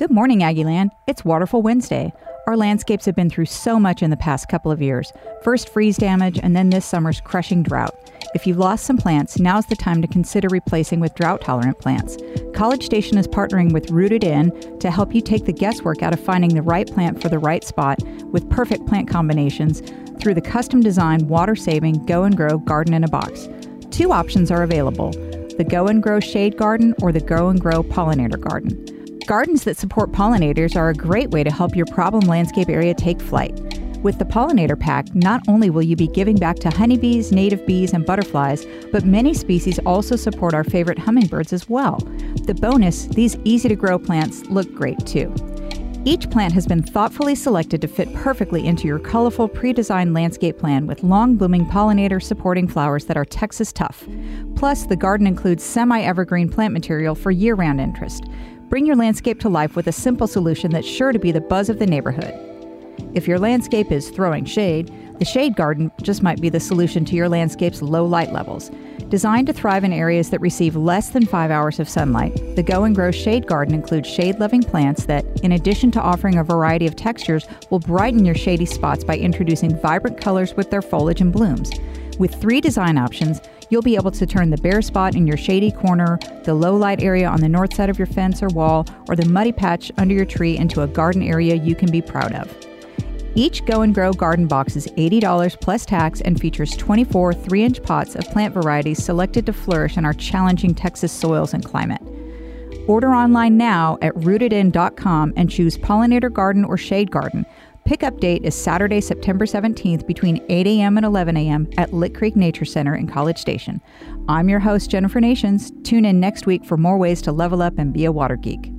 Good morning, Aggieland. It's Waterful Wednesday. Our landscapes have been through so much in the past couple of years. First freeze damage, and then this summer's crushing drought. If you've lost some plants, now's the time to consider replacing with drought-tolerant plants. College Station is partnering with Rooted In to help you take the guesswork out of finding the right plant for the right spot with perfect plant combinations through the custom-designed, water-saving Go and Grow Garden in a Box. Two options are available: the Go and Grow Shade Garden or the Go and Grow Pollinator Garden. Gardens that support pollinators are a great way to help your problem landscape area take flight. With the Pollinator Pack, not only will you be giving back to honeybees, native bees, and butterflies, but many species also support our favorite hummingbirds as well. The bonus, these easy-to-grow plants look great too. Each plant has been thoughtfully selected to fit perfectly into your colorful, pre-designed landscape plan with long-blooming pollinator-supporting flowers that are Texas tough. Plus, the garden includes semi-evergreen plant material for year-round interest. Bring your landscape to life with a simple solution that's sure to be the buzz of the neighborhood. If your landscape is throwing shade, the Shade Garden just might be the solution to your landscape's low light levels. Designed to thrive in areas that receive less than 5 hours of sunlight, the Go and Grow Shade Garden includes shade-loving plants that, in addition to offering a variety of textures, will brighten your shady spots by introducing vibrant colors with their foliage and blooms. With 3 design options, you'll be able to turn the bare spot in your shady corner, the low light area on the north side of your fence or wall, or the muddy patch under your tree into a garden area you can be proud of. Each Go and Grow garden box is $80 plus tax and features 24 3-inch pots of plant varieties selected to flourish in our challenging Texas soils and climate. Order online now at rootedin.com and choose Pollinator Garden or Shade Garden. Pickup date is Saturday, September 17th between 8 a.m. and 11 a.m. at Lick Creek Nature Center in College Station. I'm your host, Jennifer Nations. Tune in next week for more ways to level up and be a water geek.